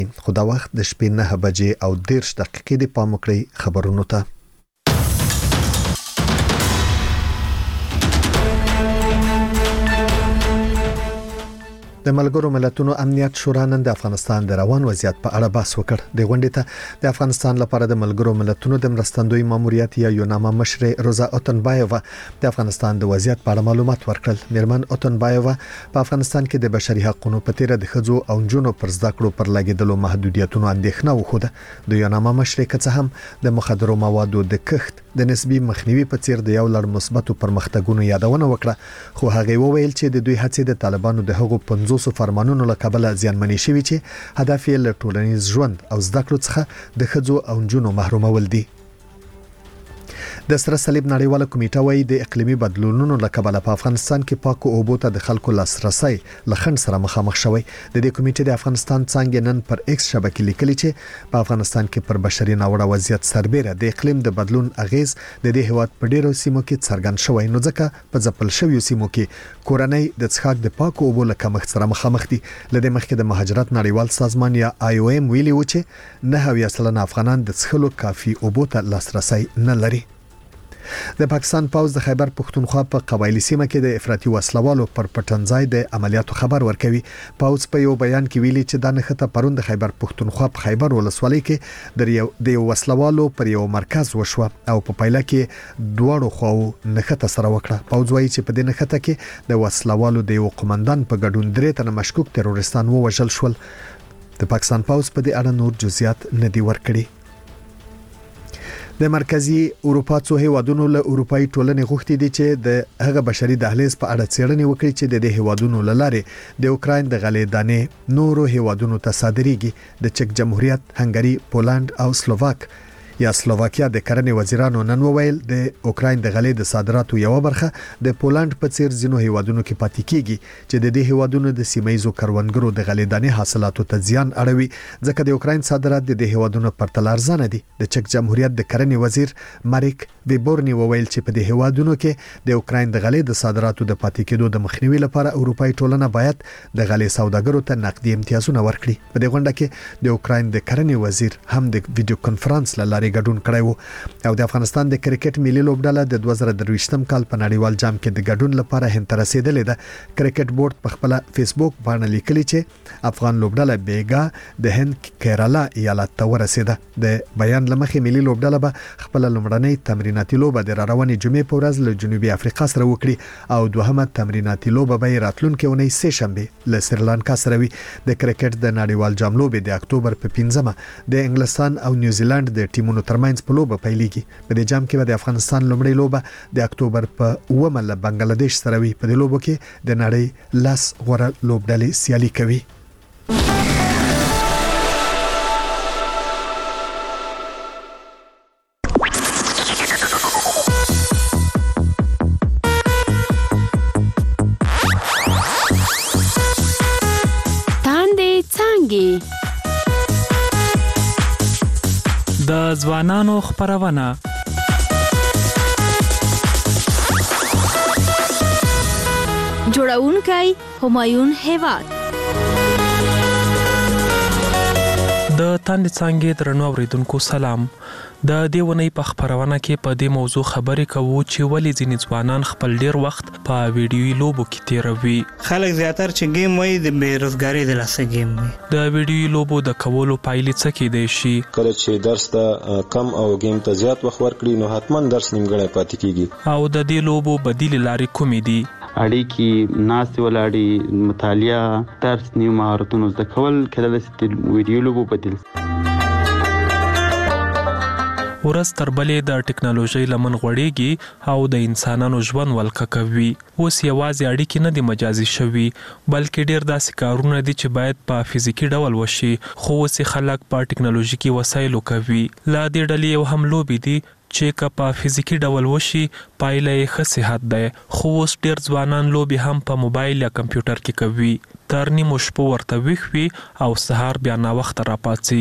خو دا وخت د شپې 9 بجې او 10 دقیقې د پام وکړئ خبرونو ته. د ملګرو ملتونو امنیت شورا نن د افغانستان د روان وضعیت په اړه بحث وکړ. د غونډې ته د افغانستان لپاره د ملګرو ملتونو د مرستندوی ماموریت یا یوناما مشر روزا اوتنبایووا د افغانستان د وضعیت په اړه معلومات ورکړل. میرمن اوتنبایووا په افغانستان کې د بشري حقوقو په تیر د ښځو او نجونو پر زده کړو پر لګیدلو محدودیتونو اندېښنه وښوده. د یوناما مشر که څه هم د مخدرو موادو د کښت د نسبی مخنیوي په څیر د یو لړ مثبتو پرمختګونو یادونه وکړه، خو هغه وویل چې د دوی هڅې د طالبانو د هغو 50 فرمانونو له کبله زیانمنې شوي چې هدف یې له ټولنیز ژوند او زده کړو څخه د ښځو او نجونو محرومول دي. د سره صلیب نړیواله کمیټه وايي د اقلیمي بدلونونو له کبله په افغانستان کې پاکو اوبو ته د خلکو لاسرسي لخند سره مخامخ شوی. د دې کمیټې د افغانستان څنګه نن پر ایکس شبکې لیکلي چې په افغانستان کې پر بشري ناوړه وضعیت سربېره د اقلیم د بدلون اغیز د دې هیواد په ډیرو سیمو کې څرګند شوی، نو ځکه په ځپل شویو سیمو کې کورنۍ د څښاک د پاکو اوبو له کمښت سره مخامخ دي. لدې مخکې د مهاجرت نړیوال سازمان یا IOM ویلي و چې 9% افغانان د څښلو کافي اوبو ته لاسرسي نه لري. د پاکستان پوز د خیبر پختونخوا په قبایلی سیمه کې د افراطي وسلوالو پر پټنځای د عملیاتو خبر ورکوي. پوز په یو بیان کې ویلي چې د نښته پروند د خیبر پختونخوا په خیبر ولسوالۍ کې د یو وسلوالو پر یو مرکز وشو او په پایله کې دواړو خواو نښته سره وکړه. پوز وایي چې په دې نښته کې د وسلوالو د یو قومندان په ګډون 3 تنه مشکوک تروریستان ووژل شول. د پاکستان پوز په دې اړه نور جزئیات نه دی ورکړي. د مرکزی اروپا څو هیوادونو له اروپאי ټولنې غوښتي دي چې د هغه بشري دهلیز په اړه څېړنې وکړي چې د دې هیوادونو لاره د اوکراین د غلې دانې نورو هیوادونو ته صادرېږي. د چک جمهوریت، هنګری، پولند او سلوواکیا د کرنې وزیرانو نن وویل د اوکراین د غلې د صادراتو یو برخه د پولند په څیر ځینو هیوادونو کې پاتې کیږي چې د دې هیوادونو د سیمایي کروندګرو د غلې دانې حاصلاتو ته زیان اړوي، ځکه د اوکراین صادرات د دې هیوادونو پر تل ارزانه دي. د چک جمهوریت د کرنې وزیر ماریک ویبورنی وویل چې په دې هیوادونو کې د اوکراین د غلې د صادراتو د پاتې کېدو د مخنیوي لپاره اروپאי ټولنه باید د غلې سوداګرو ته نقدي امتیازونه ورکړي. په دې غونډه کې د اوکراین د کرنې وزیر هم د ویډیو کانفرنس لاره ګډون کړی وو او د افغانستان د کرکټ ملي لوبډله د 2023م کال په نړیوال جام کې د ګډون لپاره هند ته رسیدلې ده. کرکټ بورډ په خپل فیسبوک باندې لیکلي چې افغان لوبډله بیګا د هند کیرالا ایالت ته ورسیده. د بیان لمخې ملي لوبډله به خپل لومړنۍ تمریناتي لوبه د روانې جمعې په ورځ له جنوبي افریقا سره وکړي او دوهمه تمریناتي لوبه به راتلونکي اونۍ سه شنبه له سریلانکا سره وي. د کرکټ د نړیوال جام لوبې د اکتوبر په 15مه د انګلستان او نیوزیلند د ټیمونو ترمنځ په لوبه پیلېږي. په دې جام کې به د افغانستان لومړی لوبه د اکتوبر په 9مه له بنگلاديش سره وي. په دې لوبو کې د نړۍ لاس غوړه لوبډلې سیالي کوي. د ځوانانو خبرونه جوړونکی همایون هیواد د تاندې څنګه درنو اوریدونکو سلام. د دیونی په خبرونه کې په دې موضوع خبرې کوو چې ولې ځینې ځوانان خپل ډیر وخت په ویډیوي لوبو کې تیروي. خلک زیاتر چې گیم وایي د بیروزګاری د لاسه گیم وي. د ویډیوي لوبو د کولو پایلې څه کېدای شي؟ کله چې درس ته کم او گیم ته زیات وخت ورکړي نو حتما درس نیمګړی پاتې کیږي. او د دې لوبو بدیل لارې کومې دي؟ اړیکې، ناستې ولاړې، مطالعه، درس، نیو مهارتونو زده کول کله چې ویډیو لوبو بدیل. ورځ تر بلې د ټکنالوژي لمن غوړېږي او د انسانانو ژوند ولکه کوي. اوس یوازې اړیکې نه دي مجازي شوي، بلکې ډېر داسې کارونه دي چې باید په فزیکي ډول وشي، خو اوس خلک په ټکنالوژیکي وسایلو کوي. لا دې ډلې یو هم لوبې دي چې که په فزیکي ډول وشي پایله یې ښه صحت دی، خو اوس ډېر ځوانان لوبې هم په موبایل یا کمپیوټر کې کوي. تر نیمو شپو ورته ویښ وي او سهار بیا ناوخته راپاڅېږي.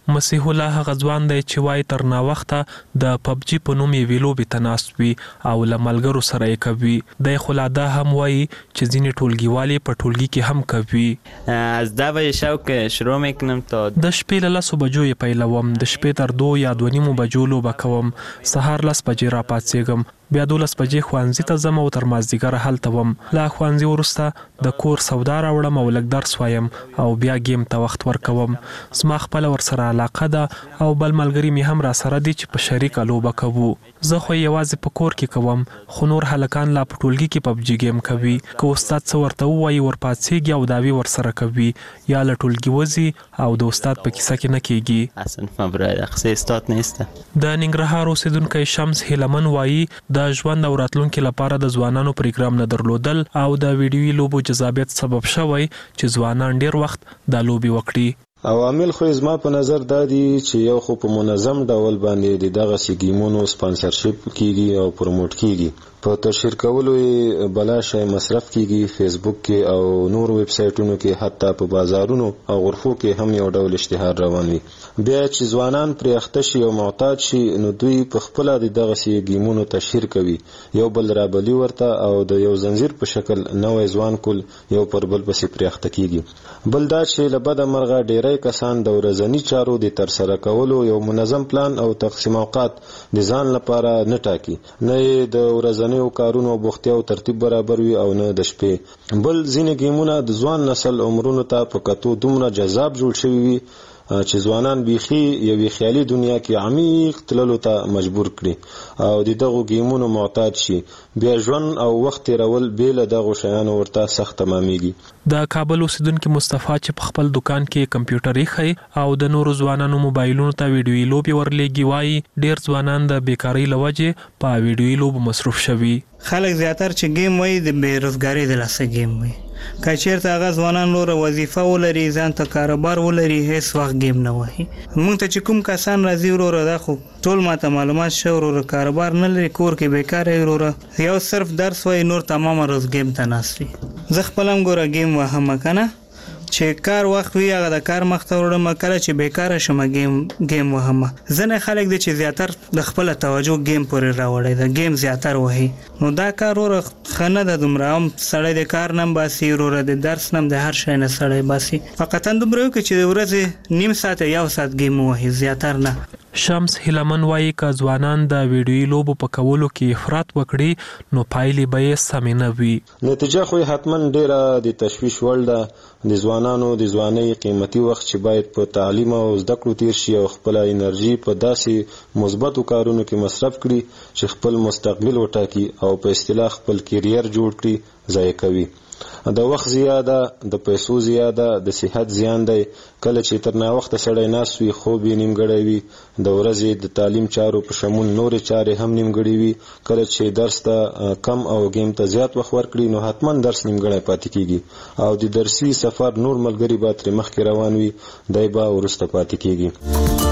مسیح الله هغه ځوان دی چې وای تر نا وخته د پبجی په نوم یې لوبې ته ناست وي او له ملګرو سره یې کوي. د خلادا هم وای چې ځینې ټولګیوالي په ټولګي کې هم کوي. از 10 بجه شب که شروع میکنم تا د شپې له 10 بجو یې پیلوم، د شپې تر 2 یا 2:30 بجو لوبه کوم، سهار 10 بجې را پاتېږم، بیا 12 بجې ښوونځي ته ځم او تر مازدیګره هلته وم. له ښوونځي وروسته د کور سودا راوړم او لږ درس وایم او بیا گیم ته وخت ورکوم. زما خپل ورسره علاقه ده او بل ملګری مې هم را سره دي چې په شریکه لوبه کوو. زه خو یوازې په کور کې کوم، خو نور هلکان لا په ټولګي کې پبجی گیم کوي. که استاد څه ورته ووایي ورپاڅېږي او داوی ورسره کوي، یا له ټولګي وځي او د استاد په کیسه کې نه کېږي. اصلا فبرای اخصی استاد نیسته. د ننګرهار اوسیدونکی شمس هیلمن وایي د ژوند او راتلونکي لپاره د ځوانانو پروګرام نه درلودل او د ویډیوي لوبو جذابیت سبب شوی چې ځوانان ډیر وخت د لوبي وکړي. عوامل خو زما په نظر دا دي چې یو خو په منظم ډول باندې دغه سیګیمونو سپانسرشپ کیږي او پروموټ کیږي، په تشهیر کولو بلا شی مصرف کیږي، فیسبوک کې او نور ویب سایټونو کې، حتی په بازارونو او غرفو کې هم یو ډول اشتهار روان وي. بیا چې ځوانان پرې اخته شي او معتاد شي نو دوی په خپل دغه سیګیمونو تشهیر کوي، یو بل رابلی ورته او د یو زنجیر په شکل نوې ځوان کول یو پر بل پسې پرې اخته کیږي. بل دا چې له بده مرغه ډیری کسان د ورځني چارو د ترسره کولو یو منظم پلان او تقسیم اوقات د ځان لپاره نه ټاکي، نه د ورځنیو کارونو بوختیا او ترتیب برابر وي او نه د شپې. بل ځینې گیمونه د ځوان نسل عمرونو ته په کتو دومره جذاب جوړ شوي وي چې ځوانان بیخي یوې خیالي دنیا کې عمیق تللو ته مجبور کړي او د دغو گیمونو معتاد شي. بیا ژوند او وخت تیرول بې له دغو شیانو ورته سخت تمامیږي. د کابل اوسیدونکي مصطفی چې په خپل دکان کې کمپیوټر ایښی او د نورو ځوانانو موبایلونو ته ویډیوي لوبې ورلېږي، وایي ډیر ځوانان د بیکارۍ له وجې په ویډیوي لوبو مصروف شوي. خلک زیاتر چې گیم وایي د بیروزګارۍ د لاسه گیم وایي. که چیرته هغه ځوانان نوره وظیفه ولري، ځان ته کاروبار ولري، هیڅ وخت گیم نه وایي. موږ ته چې کوم کسان راځي وروره دا خو ټول ماته معلومات شو وروره کاروبار نه لري، کور کې بیکاره وروره یو صرف درس وایي، نور تمامه روز گیم ته ناست وي. زه خپل هم ګوره گیم وهم کنه چې کار وخت وي هغه د کار مخ ته وړم، کله چې بیکاره شم گیم وهم. ځنې خلک دي چې زیاتر د خپل توجه گیم پورې راوړي، د گیم زیاتر وهي، نو دا کار وروره ښه نه ده. دومره هم سړی د کار نه باسي، وروره د درس نه د هر شی نه سړی باسي، فقط دومره وکړي چې د ورځې نیم ساعت یا 1 ساعت گیم وهي، زیاتر نه. شمس هیلمن وایي که ځوانان د ویډیوي لوبو په کولو کې افراط وکړي نو پایلې به یې سمې نه وي. نتیجه خو حتما ډیره د تشویش وړ ده. د ځوانانو د ځوانۍ قیمتي وخت چې باید په تعلیم او زده کړو تیر شي او خپل انرژي په داسې مثبتو کارونو کې مصرف کړي چې خپل مستقبل وټاکي او په اصطلاح خپل کیریر جوړ کړي، ضایع کوي. د وخت زیاده، د پیسو زیاده، د صحت زیان دی. کله چې تر ناوخته سړی ناست وي، خوب یې نیمګړی وي، د ورځې د تعلیم چارو په شمول نورې چارې هم نیمګړې وي. کله چې درس ته کم او گیم ته زیات وخت ورکړي نو حتما درس نیمګړی پاتې کیږي او د درسي سفر نور ملګري به ترې مخکې روان وي، دی به وروسته پاتې کیږي.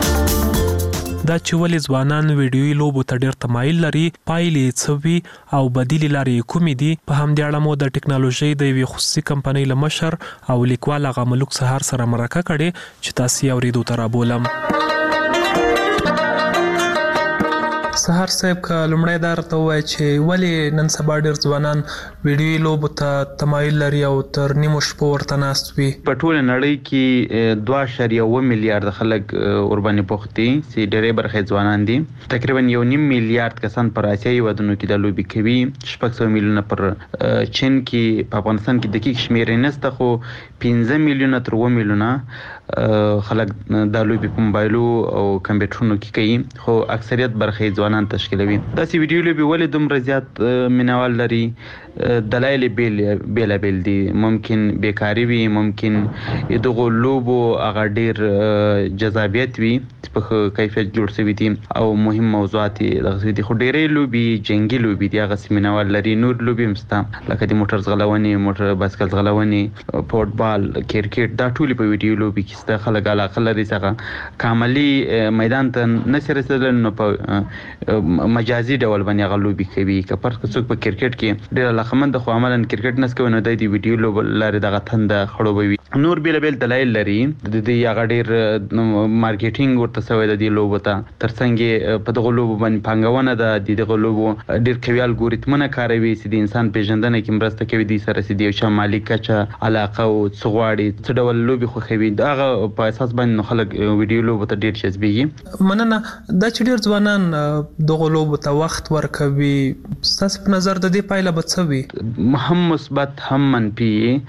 دا چې ولې ځوانان ویډیوي لوبو ته ډیر تمایل لري، پایلې څه وي او بدیلې لارې کومې دي، په همدې اړه مو د ټکنالوژۍ د یوې خصوصي کمپنۍ له مشر او لیکوال هغه ملک سهار سره مرکه کړې چې تاسو یې اورېدو ته رابولم. سهار صاحب که لومړی دا راته ووایي چې ولې نن سبا ډېر ځوانان ویډیوي لوبو ته تمایل لري او تر نیمو شپو ورته ناست وي؟ په ټوله نړۍ کې 2.1 میلیارډ خلک ورباندې بوخت دي چې ډېرې برخې ځوانان دي. تقریبا 1.5 میلیارډ کسان پر آسیایي هېوادونو کې دا لوبې کوي، 600 میلیونه پر چین کې، په افغانستان کې دقیق شمېر یې نشته، خو 15 میلیونه تر 7 میلیونه خلک دا لوبې په موبایلو او کمپیوټرونو کې کوي، خو اکثریت برخې ځوانان تشکیلوي. داسې ویډیو لوبې ولې دومره زیات مینوال لري؟ دلایل بیلابیل دي. ممکن بیکاري وي، ممکن دغو لوبو هغه ډېر جذابیت وي چې په کیفیت جوړ شوي دي او مهم موضوعات یې دغسې دي، خو ډېرې لوبې جنګي لوبې دي هغسې مینوال لري. نور لوبې هم شته لکه د موټر ځغلونې، موټر بایسکل ځغلونې، فوټبال، کرکټ، دا ټولې په ویډیو لوبې کې سپورتس ته خلک علاقه لري څنګه کاملي میدان ته نه رسیدل نو په مجازي ډول باندې هغه لوبي کوي که پر څوک په کرکټ کې ډېر علاقمند خو عملاً کرکټ نس کوي نو د دې ویډیو لوب لري دغه تند خړوبوي نور بیل دلایل لري د دې هغه ډېر مارکیټینګ ورته سوی د دې لوب ته ترڅنګ په دغه لوب باندې پنګونه د دغه لوب ډېر کوي الګوریتمونه کاروي چې د انسان پیژندنه کې مرسته کوي د سره سي دی شمالي کچه علاقه او څغواړي څه ډول لوبي خو خوي دغه په اساس باندې خلک ویډیو لوب ته ډېر جذبيږي مننه دا چې ډېر ځوانان دغه لوب ته وخت ورکوي ستاسو په نظر د دې پایله به څه وي هم مثبت هم منفي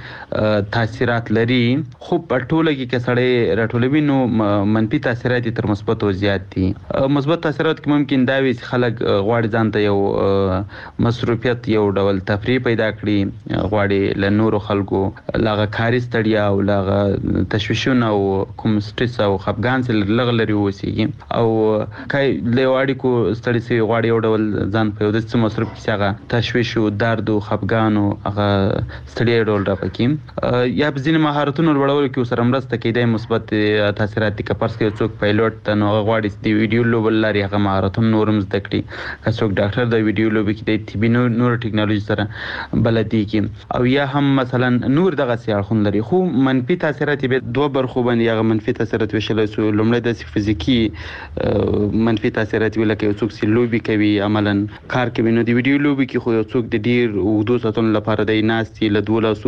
تاثیرات لري خو په ټوله کې کسړې راټولوي نو منفي تاثیرات تر مثبت او زیات دي مثبت تاثیرات کې ممکن دا وي چې خلک غواړي ځان ته یو مصروفیت یو ډول تفریح پیدا کړي غواړي له نورو خلکو لاغه کاري ستړیا او لاغه تشویشونه او کوم سټرس او خپګان سره لغلري وسیږي او کای لواړي کو ستړي سي غواړي یو ډول ځان په دې څه مصروف کیږي تشویش او درد او خپګان او هغه ستړیا ډول را پکې یا په ځینې مهارتونو لوړول کې سره مرسته کوي مثبت تاثیرات کې پرس کې څوک پایلوټ ته نو غواړي د ویډیو لوب لري هغه مهارتونه نورم زده کړي که څوک ډاکټر د ویډیو لوب کې د طبي نور ټیکنالوژي سره بلدي کې او یا هم مثلا نور دغه سیاحون لري خو منفي تاثیرات به دوه برخو باندې هغه منفي تاثیرات وشل سو لومړی د فزیکی منفي تاثیرات ویل کې څوک سی لوبي کوي عملاً کار کوي نو د ویډیو لوبي کې خو څوک د ډیر اوږدو ساتونو لپاره د ناستي له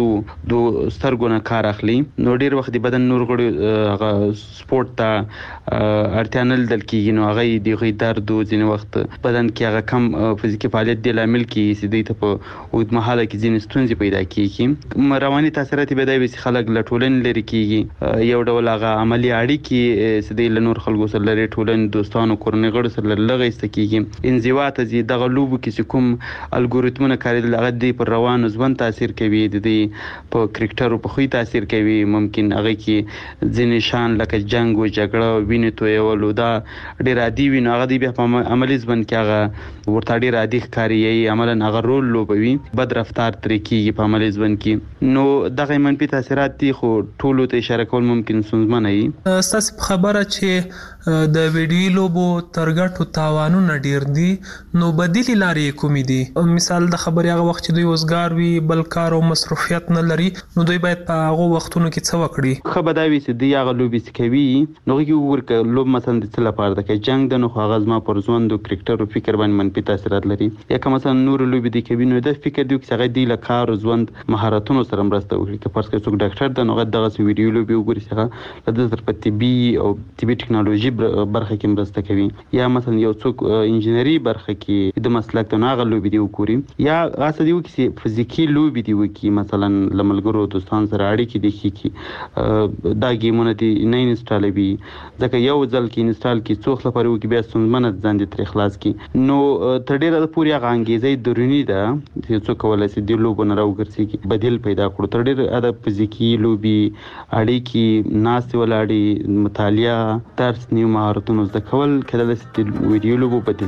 2 سترګونه کار اخلي نو ډیر وخت د بدن نور غړي هغه سپورت ته اړتیا نه لیدل کېږي نو هغه د غي درد او ځینې وخت بدن کې هغه کم فزیکي فعالیت د لامل کې چې د ته په اوږد مهاله کې ځینې ستونزې پیدا کېږي رواني تاثیرات به دا وي چې خلک له ټولنې لري کېږي یو ډول هغه عملی اړیکې چې د نور خلکو سره لري ټولنې دوستانو کورنۍ غړو سره لږه استکیږي انزوا ته زی دغه لوبو کې کوم الګوریتمونه کاریدل هغه د پر روان ژوند تاثیر کوي د دې په کرکټر په خوې تاثیر کوي ممکن هغه کې ځینې شان لکه جنگ او جګړه ویني تویول دا ډیر عادي وي نو هغه د په عملی ژوند کې هغه ورته ډیر عادي ښکاري عملاً هغه رول لوبوي بد رفتار ترې کېږي په عملی ژوند کې نو دغه منفي تاثیرات دي خو ټولو ته اشاره کول ممکن ستونزمن وي ستاسو خبره چې د ویډیو لوبو ترګټو تاوانونه ډیر دي نو بدیل لارې کومې دي مثال د خبرې هغه وخت چې دوی وزګار وي بل کار او مصروفیت نه لري نو دوی باید په هغه وختونو کې څه وکړي خو بداوي چې دی هغه لوبي کوي نو کې ورکه لوب مثلا د څه لپاره د جنگ د نو هغه ما پر ژوند او کرکټر او فکر باندې منفي تاثیرات لري یا کوم مثلا نور لوبي د کوي نو د فکر دی چې هغه دی له کار ژوند مهارتونو سره مرسته وکړي که پرس کې څوک ډاکټر د نو دغه ویډیو لوبي وګوري څنګه د تر په طبي او طبي ټیکنالوژي برخه کې مرسته کوي یا مثلا یو څوک انجینری برخه کې د مسلک ته هغه لوبي دی وګوري یا اسه دی چې فزیکی لوبي دی وکي مثلا لملګرو دوستان سره اړیکې دي چې دا گیمونه دي نه انسټالوي ځکه یو ځل کې انسټال کی څوخ لپاره وکي بیا څومره ځان دي تر اخلاص کی نو تر ډیره پورې هغه انګیزه درونی ده چې څوک ولای سي دی لوبونه راوګرځي کی بدیل پیدا کړو تر ډیره د فزیکی لوبي اړیکې ناس ولاړی مطالعه درس نیو مهارتونو زده کول کله چې ویډیو لوبو بدیل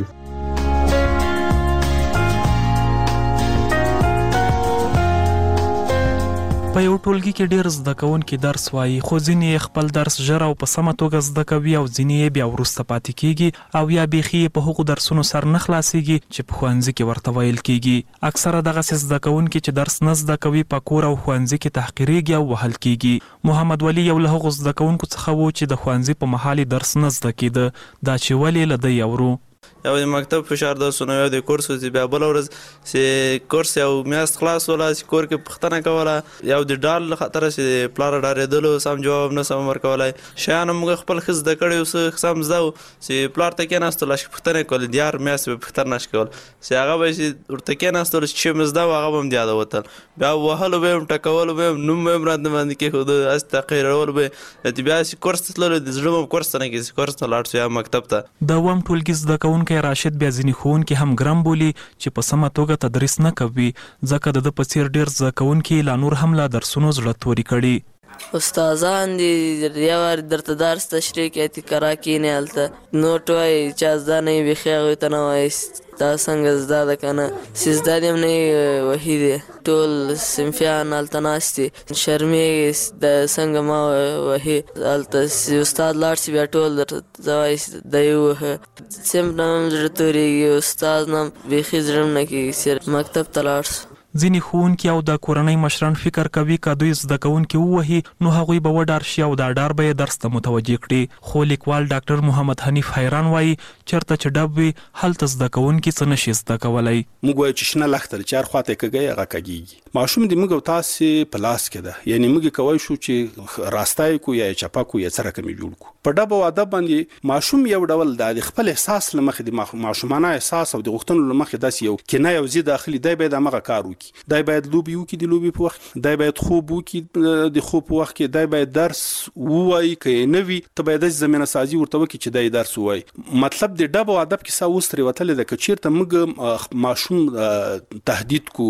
په یو ټولګي کې ډېر زده کوونکي درس وایي خو ځینې خپل درس ژر او په سمه توګه زده کوي او ځینې بیا وروسته پاتې کیږي او یا بیخي په هغو درسونو سر نه خلاصيږي چې په ښوونځي کې ورته ویل کیږي اکثره دغه زده کوونکي چې درس نه زده کوي په کور او ښوونځي کې تحقیریږي او وهل کیږي محمد ولی یو له هغو زده کوونکو څخه و چې د ښوونځي په مهال درس نه زده کیده دا چې ولې له دی اورو یو د مکتب فشار د سونه یو د کورس چې بیا بل ورځ چې کورس یو میاشت خلاص ولا چې کور کې پښتنه کوله یو د ډال خطر چې پلار ډارېدلو سم جواب نه سم ورکولای شان موږ خپل خز د کړي اوس سم زده چې پلار ته کې ناستل چې پښتنه کول دیار میاشت به پښتنه نش کول چې هغه به چې ورته کې ناستل چې مزدا هغه هم یاد وتل بیا وهلو به ټکول به نوم به مراد باندې کې خود اس تقریر به چې بیا چې کورس تلل د زړه کورس نه کې کورس ته لاړ شو مکتب ته د وم ټولګي زده کوونکي راشد بیا ځینې ښوونکي هم ګرم بولي چې په سمه توګه تدریس نه کوي ځکه د په څیر ډېر زده کوونکي لا نور هم له درسونو زړه توري کړي استادان دي یو درته درس تشریح کوي تکرار کینې هلته نوټ وایي چا زده نه وي بیخي هغوی ته نه وایي دا څنګه زده ده که نه چې زده دې هم نه وهي دی ټول صنفیان هلته ناست دي شرمېږي د څنګه ما وهي هلته استاد لاړ شي بیا ټول درته وایي دی ووهه صنف نه هم زړه تورېږي استاد نه هم بیخي زړه هم نه کېږي چې مکتب ته لاړ شو. ځینې ښوونکي او د کورنۍ مشران فکر کوي که دوی زده کوونکي ووهي نو هغوی به وډار شي او دا ډار به یې درس ته متوجه کړي. خو لیکوال ډاکټر محمد حنیف حیران وایي چېرته چې ډب وي هلته زده کوونکي څه نشي زده کولی. موږ وایو چې شنه لښته چې هر خواته یې کږی هغه کږېږي. ماشوم د موږ او تاسې په لاس کې ده، یعنې موږ کولی شو چې راسته یې کړو یا یې چپه کړو یا څه رقم یې جوړ کړو. په ډب او ادب باندې ماشوم یو ډول د خپل احساس له مخې د ماشومانه احساس او د غوښتنو له مخې داسې یو کنه یو ضد داخلي دی باید همغه کار وکړي. دی باید لوبې وکړي د لوبې په وخت، دی باید خوب وکړي د خوب په وخت کې، دی باید درس ووایي که یې نه وي ته باید داسې زمینه سازي ورته وکړي چې دی درس ووایي. مطلب د ډب او ادب کیسه اوس ترې وتلې ده که چېرته موږ ماشوم تهدید کو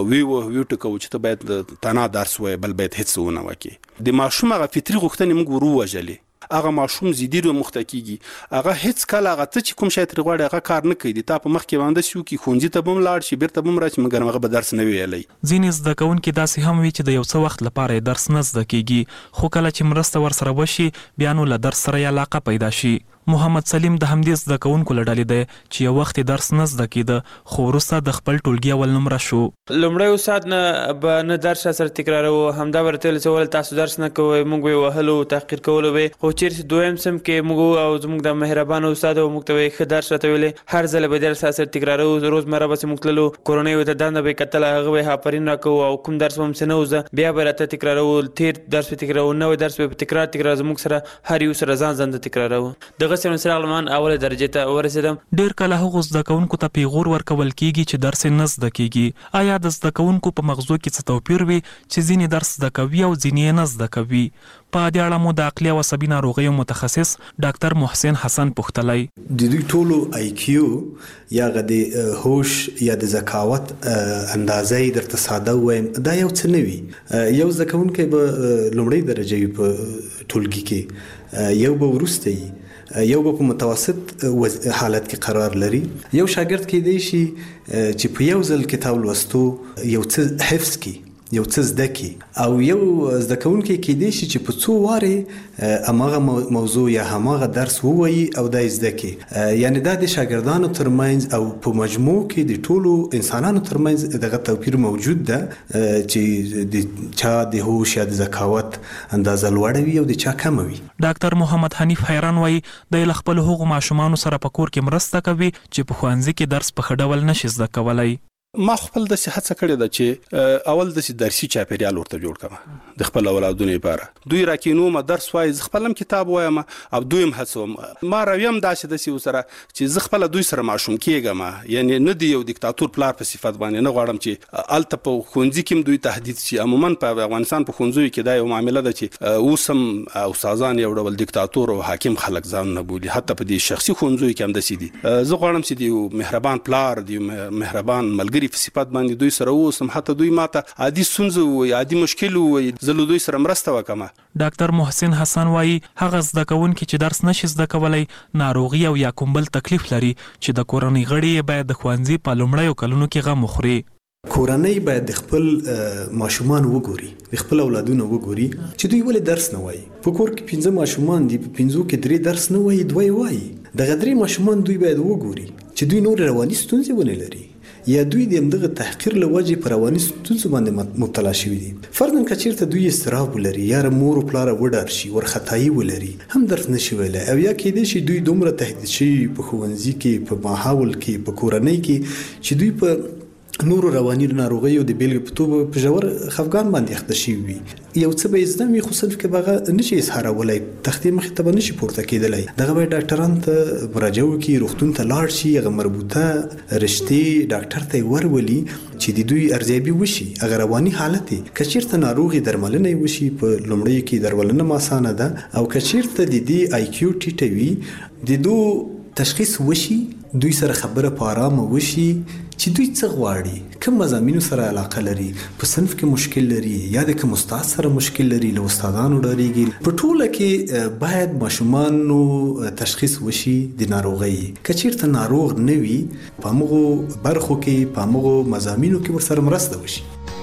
ویو ټکوو چې ته باید تنها درس ووایي بل باید هېڅ ونه وکړي. د ماشوم هغه فطري غوښتنې موږ ورووژلې. هغه ماشوم زیدي مخته کیږي، هغه هیڅ کله هغه ته چې کوم شی ترې غواړي هغه کار نه کوي. د تا په مخ کې باندې شو کې ښوونځي ته به هم لاړ شي بیرته به هم راشي مګر هغه به درس نه ویلی. ځینې زده کوونکي داسې هم وي چې د یو څه وخت لپاره یې درس نه زده کیږي خو کله چې مرسته ورسره وشي بیا نو له درس سره یې علاقه پیدا شي. محمد سلیم د همدې زده کوونکو له ډلې دی چې یو وخت درس نه زده کېده خو وروسته د خپل ټولګي اول نمره شو. لومړی استاد نه درس سره تکراروه، همدا ورته ویل چې ولې تاسو درس نه کوئ، موږ به یې وهلو تحقیر کولو به. خو چېرې دویم صنف کې موږ او زموږ د مهربانه استاد موږ ته وایي ښه درس راته ویلې، هر ځل به درس سره تکراروو، روزمره بسې موږ تللو، کورنۍ ورته دنده به یې کتله، هغه به یې آفرین راکوو او کوم درس به هم څه نه وزه بیا به راته تکراروو، تېر درس به تکراروو، نوی درس به تکرار زموږ سره هر یو سره ځان ځان ته تکراروو. دغسې مسلمان اوله درجه ته ورسېدم. ډېر کله هغو زده کوونکو ته پیغور ورکول کېږي چې درس یې نه زده کېږي. آیا د زده کوونکو په مغزو کې څه توپیر وي چې ځینې درس زده کوي او ځینې یې نه زده کوي؟ په دې اړه مو د عقلي او عصبي ناروغیو متخصص ډاکټر محسن حسن پوښتلی. د دوی ټولو IQ یا د هوش یا د ذکاوت اندازه یې درته ساده ووایم دا یو څه نه وي. یو زده کوونکی به لومړۍ درجه وي په ټولګي کې، یو به وروسته وي، یو به په متوسط حالت کې قرار لري. یو شاګرد کېدای شي چې په یو ځل کتاب لوستو یو څه حفظ کړي، یو څه زده کړي، او یو زده کوونکی کېدای شي چې په څو وارې هماغه موضوع یا هماغه درس ووایي او دا یې زده کړي. یعنې دا د شاګردانو ترمنځ او په مجموع کې د ټولو انسانانو ترمنځ دغه توپیر موجود ده چې د چا د هوش یا د ذکاوت اندازه لوړه وي او د چا کمه وي. ډاکټر محمد حنیف حیران وایي دی له خپلو هغو ماشومانو سره په کور کې مرسته کوي چې په ښوونځي کې درس په ښه ډول نشي زده کولی. ما خپل داسې هڅه کړې ده چې اول داسې درسي چاپېریال ورته جوړ کړم د خپل اولادونو لپاره. دوی راکینوم درس وایي، زه خپل هم کتاب وایم او دوی هم هڅوم. ما رویم داسې ورسره چې زه خپل دوی سره ماشوم کېږم، یعنې نه دی یو دیکتاتور پلار په صفت باندې نه غواړم چې هلته په ښوونځي کې هم دوی تهدید شي. عموما په افغانستان په ښوونځیو کې دا یو معامله ده چې اوس هم استادان یو ډول دیکتاتور او حاکم خلک ځان نه بولي، حتی په دې شخصي ښوونځیو کې هم داسې دي. زه غواړم چې د یو مهربان پلار، د یو مهربان ملګري په صفت باندې دوی سره اوسم، حتی دوی ماته عادي ستونزه ووایي، عادي مشکل ووایي، زه له دوی سره مرسته وکړم. ډاکټر محسن حسن وایي هغه زده کوونکي چې درس نشي زده کولی ناروغي او یا کوم بل تکلیف لري چې د کورنۍ غړي یې باید د ښوونځي په لومړیو کلونو کې غم وخوري. کورنۍ باید د خپل ماشومان وګوري، د خپل اولادونه وګوري چې دوی ولې درس نه وایي. په کور کې 15 ماشومان دي، په 15 کې 3 درس نه وایي، 2 وایي. دغه 3 ماشومان دوی باید وګوري چې دوی نور رواني ستونزې ونه لري یا دوی د همدغه تحقیر له وجې په رواني ستونزو باندې مبتلا شوي دي. فرضاً که چېرته دوی اضطراب ولري یا مور او پلاره وډار شي، ورختایي ولري، هم درس نشي ویلی، او یا کېدای شي دوی دومره تهدید شوي په ښوونځي کې، په ماحول کې، په کورنۍ کې چې دوی په نورو رواني ناروغیو د بیلګې په توګه په ژور خفګان باندې اخته شوي وي. یو څه به یې زده وي خو صنف کې به هغه نشي اظهارولی، تختې مخې ته به نشي پورته کېدلی. دغه باید ډاکټرانو ته مراجعه وکړي، روغتون ته لاړ شي، هغه مربوطه رشتې ډاکټر ته یې ورولي چې د دوی ارزیابي وشي، هغه رواني حالت یې. که چېرته ناروغي درملنه یې وشي په لومړیو کې درملنه اسانه ده، او که چېرته د دې IQ ټیټه وي د دو تشخیص وشي، دوی سره خبره په آرامه وشي چې دوی څه غواړي، کوم مضامینو سره علاقه لري، په صنف کې مشکل لري یا د کوم استاد سره مشکل لري، له استادانو ډاریږي. په ټوله کې باید ماشومانو تشخیص وشي د ناروغۍ. که چیرته ناروغ نه وي، په هغو برخو کې په هغو مضامینو کې ورسره مرسته وشي.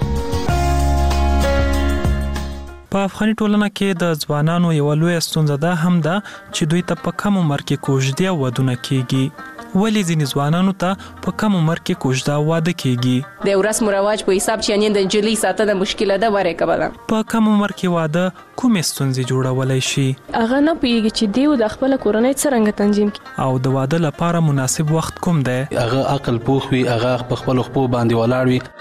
په افغاني ټولنه کې د ځوانانو یو لوی ستونزه ده هم ده چې دوی ته په کم عمر کې کوژدې او ودونه کیږي. ولې ځینې ځوانانو ته په کم عمر کې کوژده او واده کیږي؟ د رسم و رواج په حساب چې یعنی د نجلۍ ساتنه مشکله ده ورې کوله. په کم عمر کې واده کومې ستونزې جوړولای شي؟ هغه نه پوهیږي چې دیو د خپل کورنۍ څرنګه تنظیم کړي او د واده لپاره مناسب وخت کوم دی. هغه عقل پوخ وي، هغه په خپل خپل باندې ولاړ وي.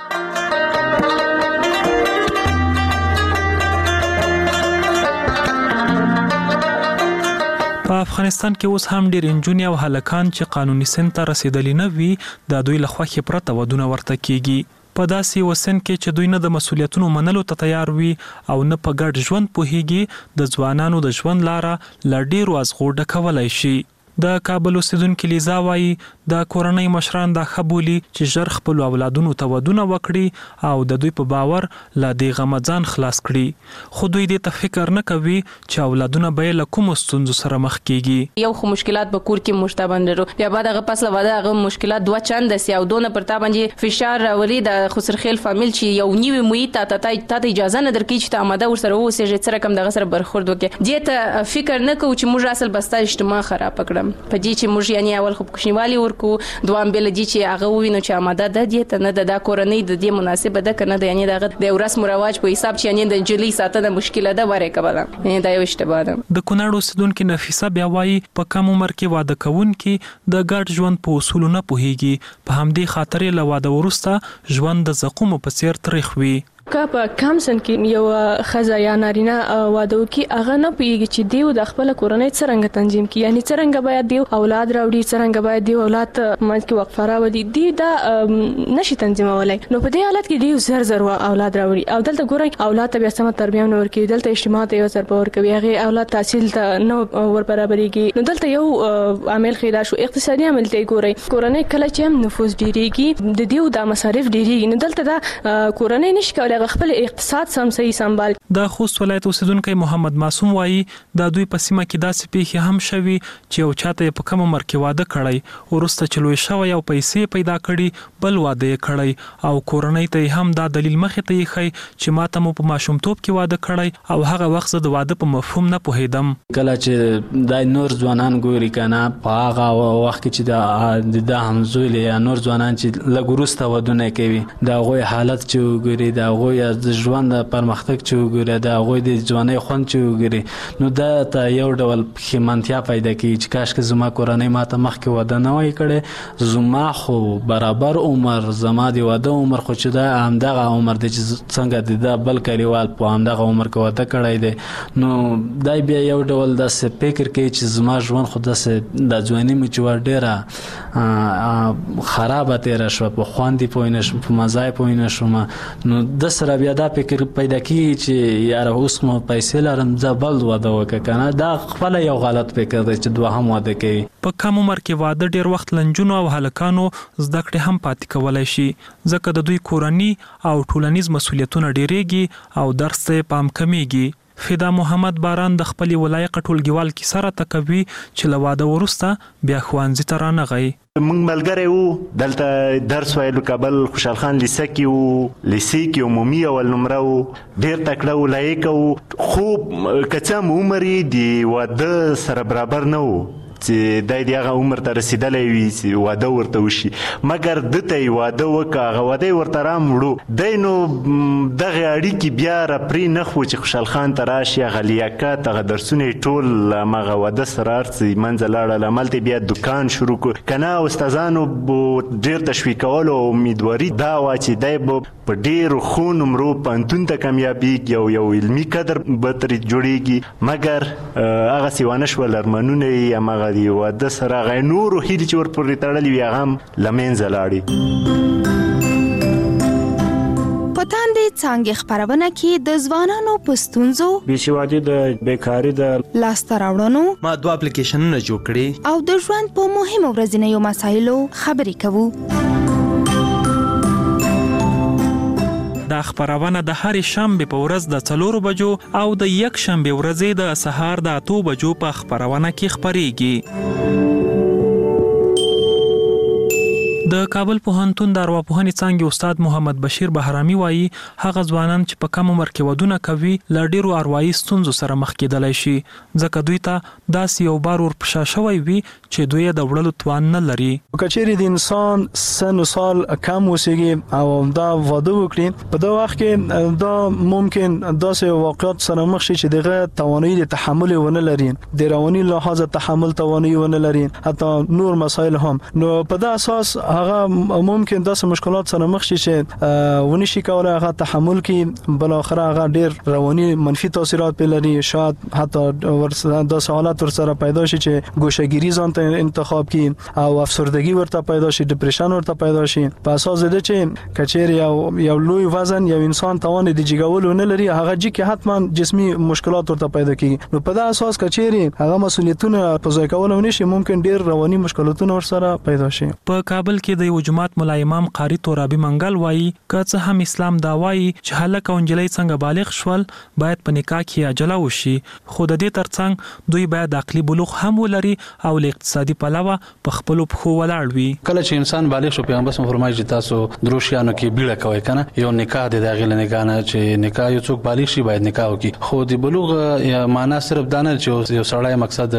په افغانستان کې اوس هم ډېر نجونې او هلکان چې قانوني سن ته رسیدلي نه وي د دوی له خوښې پرته ودونه ورته کیږي. په داسې وسن کې چې دوی نه د مسؤلیتونو منلو ته تیار وي او نه په ګډ ژوند پوهیږي، د ځوانانو د ژوند لاره له ډېرو ازغو ډکولای شي. د کابل اوسیدونکي لیزا وایي د کورنۍ مشران دا ښه بولي چې ژر خپلو اولادونو ته ودونه وکړي او د دوی په باور له دې غمه ځان خلاص کړي. خو دوی دې ته فکر نه کوي چې اولادونه به یې له کومو ستونزو سره مخ کیږي. یو خو مشکلات به کور کې مشته باندې لرو، بیا بعد هغه پس له واده هغه مشکلات دوه چنده سي او دونه پر تا باندې فشار راولي د خسرخیل فامیل چې یو نیوي محیط ته اجازه نه درکړي چې ته آماده ورسره اوسېږې، څه رقم دغه سره برخورد وکړې. دې ته فکر نه کوو چې موږ اصل بستا اجتماع خراب کړم په دې چې موږ یعنی اول خو کوشنیوالي ورکو، دوام بل دي چې هغه وینو چې آماده ده دې ته نه د کورنۍ د دې مناسبه ده کنه د یعنی دغه د رسم و رواج په حساب چې یعنی د نجلۍ ساتنه مشکله ده ورې کوله. یعنی دا یو اشتباه ده. د کونړ اوسیدونکي نفیسه بیا وایي په کم عمر کې واده کوونکي د ګډ ژوند په اصولو نه پوهیږي، په همدې خاطر له واده وروسته ژوند د زقومو په څیر تریخ وي. که په کم سن کې یو ښځه یا نارینه واده وکړي، هغه نه پوهیږي چې دیو د خپل کورنۍ څرنګه تنظیم کړي، یعنی څرنګه باید دیو اولاد راوړي، څرنګه باید دیو اولاد منځ کې وقفه راولي. دی دا نشي تنظیمولای. نو په دې حالت کې دیو زر اولاد راوړي او دلته ګورئ اولاد ته بیا سمه تربیه نه ورکوي، دلته اجتماع ته یو ضربه ورکوي، هغه اولاد تحصیل ته نه ور برابرېږي. نو دلته یو عامل خیدا شو، اقتصادي عامل ته ګورئ. کورنۍ کله چې هم نفوس ډیریږي د دیو د مصارف ډیریږي، نو دلته دا کورنۍ نشي کولای خپل اقتصاد سم صحیح سنبال. د خوست ولایت اوسیدونکي محمد معصوم وایي د دوی په سیمه کې داسې پیښې هم شوي چې یو چاته په کم عمر کې واده کړی، ورسته چې لوی شوی او پیسې پیدا کړي بل واده یې کړی او کورنۍ ته هم دا دلیل مخې ته یې ښیي چې ماته مو په ماشومتوب کې واده کړی او هغه وخت زه د واده په مفهوم نه پوهېدم. کله چې دا نور ځوانان ګوري کنه په هغه وخت کې چې د همزولي یا نور ځوانان چې لږ وروسته ودونه کوي، د هغوی حالت چې وګوري، د هغوی د ژوند پرمختګ چې وګوري، د هغوی د ځوانۍ خوند چې وګوري، نو دا ته یو ډول پښیمانتیا پیدا کوي چې کاشکې زما کورنۍ ماته مخکې واده نه وای کړی، زما خو برابر عمر زما د واده عمر خو چې دا همدغه عمر دی چې څنګه د بل کلیوال په همدغه عمر کې واده کړی دی. نو دا بیا یو ډول داسې فکر کوي چې زما ژوند خو داسې د ځوانۍ مې چې ډېره خرابه تېره شوه، په خوند یې پوه نه شوم، په مزه یې پوه نه شوم. نو د سره بیا دا فکر پیدا کیږي چې یاره اوس مو پیسې لرم زه بل واده وکړه کنه. دا خپله یو غلط فکر دی چې دوهم واده کوي. په کم عمر کې واده ډیر وخت لنجونو او هلکانو زده کړې هم پاتې کولای شي، ځکه د دوی کورني او ټولنیز مسؤلیتونه ډیریږي او درس ته پام کمیږي. فدا محمد باران د خپل ولایت ټولګیوال کې سره تکوي چې له واده وروسته بیا ښوونځي ته رانغی. موږ ملګری وو، دلته درس ویلو، کابل خوشحال خان لیسه کې وو، لیسې کې عمومي اول نمره وو، ډېر تکړه وو، لایق وو، خو که څه هم عمر یې د واده سره برابر نه وو چې دی د هغه عمر ته رسېدلی وي چې واده ورته وشي، مګر ده ته یې واده وکړه، هغه واده یې ورته راموړو. دی نو دغې اړیکې بیا راپرې نه خو چې خوشحال خان ته راشي، هغه لیاقت، هغه درسونه یې ټول هماغه واده سره هر څه منځه لاړل. همالته بیا دوکان شروع کړو، که نه استادانو ډېر تشویقولو او امیدواري دا وه چې دی به په ډېرو ښو نمرو پوهنتون ته کامیابېږي او یو علمي قدر به ترې جوړېږي، مګر هغسې ونه شول. ارمانونه یې هماغه د واده سره هغه نورو هیلې چې ورپورې تړلې وي هغه هم له منځه لاړې. په تاندې څانګې خپرونه کې د ځوانانو په ستونزو، بېسوادي د بیکاري د لاسته راوړنو، ما 2 اپلیکیشنونه جوړ کړي او د ژوند په مهمو ورځنیو مسایلو خبرې کوو. دا خبرونه د هر شنبه په ورځ د 4 بجو او د یک شنبه ورځې د سهار د 8 بجو په خبرونه کې خبريږي. د کابل پوهنتون د ارواپوهنې څانګې استاد محمد بشیر بهرامي وایي هغه ځوانان چې په کم عمر کې ودونه کوي له ډیرو اروایي ستونزو سره مخ کېدلای شي ځکه دوی ته داسې یو بار ورپشا شوی وي چې دوی د وړلو توان نه لري. کچېرې د انسان سن سال کم وسیږي او دا واده وکړي په دا وخت کې دا ممکن داسې واقعیت سره مخ شي چې دغه توانایي د تحمل ونه لري د رواني لحاظ تحمل توانایي ونه لري حتی نور مسایل هم. نو په دا اساس هغه ممکن داسې مشکلات سره مخ شي چې ونشي کولای هغه تحمل کړي بل اخر هغه ډیر رواني منفي تاثیرات په لري شاید حتی ورسره د حالات ورسره پیدا شي چې ګوشهګیری ځان ته انتخاب کړي او افسردگی ورته پیدا شي ډیپریشن ورته پیدا شي په اساس د چې کچېر یو لوی وزن یو انسان توان د جګول نه لري هغه چې حتما جسمي مشکلات ورته پیدا کیږي. نو په دا اساس کچېر هغه مسولیتونه په ځای کول نشي ممکن ډیر رواني مشکلاتونه ورسره پیدا شي. په کابل کې د یو جماعت مولا امام قاری تورابي منګل وایي که څه هم اسلام دا وایي چې هلک او نجلۍ څنګه بالغ شول باید په نکاح کې عجله وشي خو د دې ترڅنګ دوی باید عقلي بلوغ هم ولري او له اقتصادي پلوه په خپل پخو ولاړ وي. کله چې انسان بالغ شو پیغمبر صلی الله علیه وسلم تاسو دروشیانو کې بیړه کوي کنه یو نکاح د داخله نکاح نه چې نکاح یو څوک بالغ شي باید نکاح وکړي خو د بلوغ معنا صرف دا نه چې یو سړی مقصد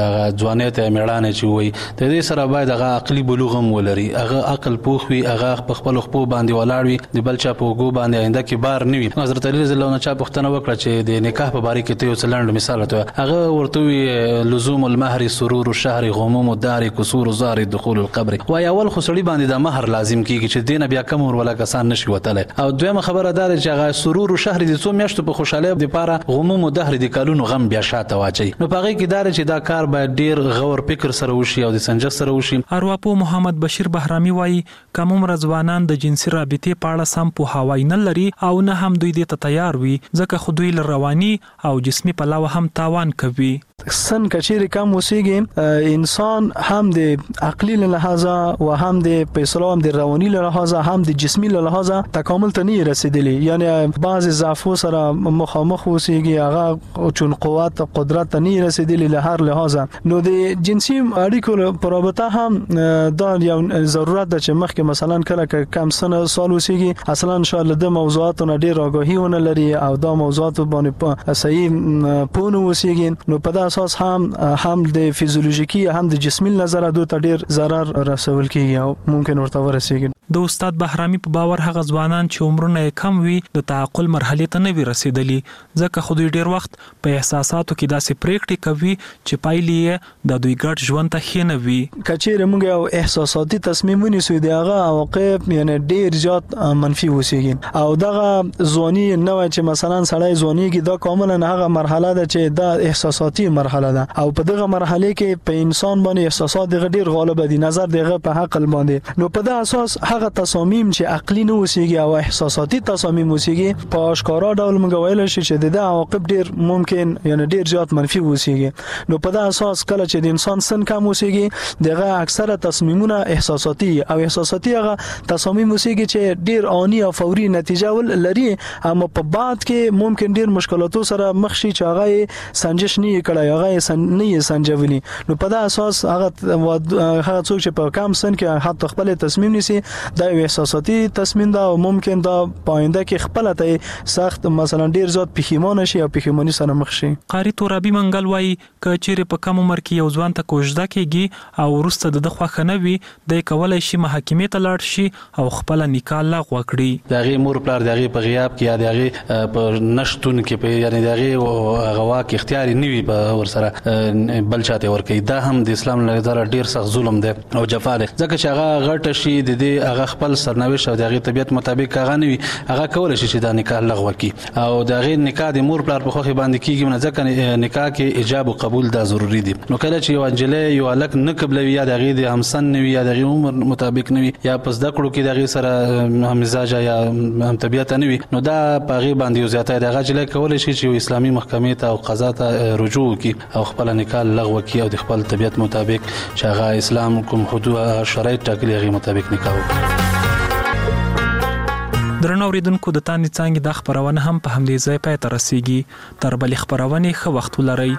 ځوانیت میړانه چې وي د دې سره باید هغه عقلي بلوغ هم ولري هغه عقل پوخ وي هغه په خپل خپل باندې ولاړ وي د بل چا په وګو باندې آینده کې بار نه وي. حضرت علی رضی الله عنه چا پوښتنه وکړه چې د نکاح په باره کې ته یو څلند مثال ته هغه ورته وی لزوم المهر سرور الشهر غموم الدار كسور زار دخول القبر وای اول خو سړي باندې د مہر لازم کیږي چې دینه بیا کوم ولا کسان نشي وتله او دویمه خبره ده چې هغه سرور الشهر د څو میاشتو په خوشاله د پاره غموم الدهر د کالونو غم بیا شاته واچي. نو پاره کې دار چې دا کار باید ډیر غور فکر سره وشي او د سنجش سره وشي. ارواپو محمد بشیر بهرامي وایي کوم عمر ځوانان د جنسي رابطې په اړه سم پوهاوی نه لري او نه هم دوی دې ته تیار وي ځکه خو دوی له رواني او جسمي پلوه هم تاوان کوي. سن کچېر کم وسیږي انسان هم د عقلی له لحاظ او هم د پیسلام د رواني له لحاظ هم د جسمي له لحاظ تکامل ته نه رسیدلی یعنی بعض ضعف سره مخامخ وسیږي هغه چون قوت قدرت ته نه رسیدلی له هر لحاظ. نو د جنسي اړیکو په رابطه هم دا یو ضرورت ده چې مخکې مثلا کله کم سن سال وسیږي اصلا ان شاء الله د موضوعاتو نه ډیر آگاهی ونه لري او دا موضوعات باندې صحیح پونه وسیږي. نو په اساس هم د فیزیولوژیکي هم د جسمي نظر دوه ته ډیر ضرر رسول کیږي او ممکن ورته ورسیږي. د استاد بهرامي په باور هغه ځوانان چې عمرونه کم وي د تعقل مرحله ته نه وي رسیدلی ځکه خو دوی ډیر وخت په احساساتو کې داسې پریکړې کوي چې پایلې د دوی ګډ ژوند ته خینه وي. کچېر موږ یو احساساتي تصمیم ونیسو دی هغه عواقب یعنی ډیر زیات منفي وسیږي او دغه ځواني نه وای چې مثلا سړی ځواني کې دا کاملا هغه مرحله ده چې دا احساساتي مرحله ده او په دغه مرحله کې په انسان باندې احساسات دغه ډیر غالب دي نظر دغه په عقل باندې. نو په دغه اساس هغه تصامیم چې عقلی نه وسیږي او احساساتي تصامیم وسیږي په اشکارا ډول موږ ویل شي چې د عواقب ډیر ممکن یعنی ډیر زیات منفي وسیږي. نو په دغه اساس کله چې د انسان سن کم وسیږي دغه اکثره تصمیمونه احساساتي او احساساتي هغه تصامیم وسیږي چې ډیر آنی او فوري نتیجه ول لري اما په بعد کې ممکن ډیر مشکلاتو سره مخ شي چې هغه سنجش نه کړي هغه نه سنجولي. نو په دا اساس هغه څوک چې په کم سن کې حتی خپل تصمیم نیسي دا یو احساساتي تصمیم ده او ممکن دا پاینده کې خپل ته سخت مثلا ډیر زیات پښیمانه شي او پښیمانی سره مخ شي. قاری تورابي منګل وایي کچېر په کم عمر کې یو ځوان ته کوژده کیږي او ورسته د خوښه نه وي د کولای شي محکمې ته لاړ شي او خپل نکاح لغوه کړي. دغه مور پلار دغه په غیاب کې یا دغه په نشټون کې په یعنی دغه غوا کې اختیاري نه وي په ورسره بل چاته ورکي دا هم د اسلام له نظر ډیر سخت ظلم دی او جفا دی ځکه چې هغه غټ شي د دې هغه خپل سرنوشت او دغه طبيعت مطابق هغه نه وي هغه کول شي چې دا نکاح لغوه کی او دغه نکاح د مور پلار په خوخي باندې کیږي نه ځکه نکاح کې ایجاب او قبول دا ضروری دی. نو کله چې یو انجلې یو الک نه قبلوي یا دغه د همسن نه وي یا دغه عمر مطابق نه وي یا پس د کړو کې دغه سره هم مزاج یا هم طبيعت نه وي نو دا پاغي باندې زیاته دغه چې کول شي چې اسلامي محکمې ته او قضا ته رجوع کی او خپل نکاح لغوه کی او د خپل طبيعت مطابق چې هغه اسلام کوم حدود شرایط ټاکلي هغه مطابق نکاح وکړي. درنو اوریدونکو د تاندې څانګې د خبرونه هم په همدې ځای پای ته رسیږي. تر بلې خبرونه ښه وخت ولرئ.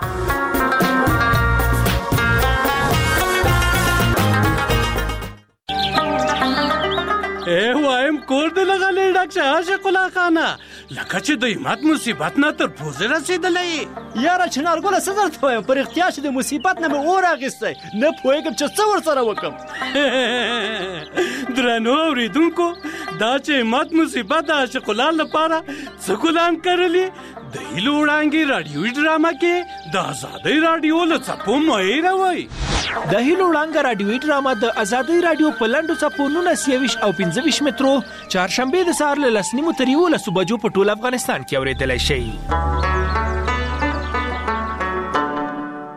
وایم کور دې لغلې ډاکټر عاشق الله خانه لکه چې د همت مصیبت نه تر پوزې رسیدلې یاره چنارګله څه درته وایم پر اختیار چې د مصیبت نه مې اور اخیستی نه پوهېږم چې څه ورسره وکړم. درنو اورېدونکو دا چې همت مصیبت د عاشق الله لپاره څه ګلان کرلي د هیلو وړانګې راډیوي ډرامه کې د ازادۍ راډیو له څپو مه هېروئ. د هیلو وړانګه راډیوي ډرامه د ازادۍ راډیو په لنډو څپو 19 او 25 مترو چهارشنبې د سهار له 10:30 تر 11 بجو په ټول افغانستان کې اورېدلی شئ.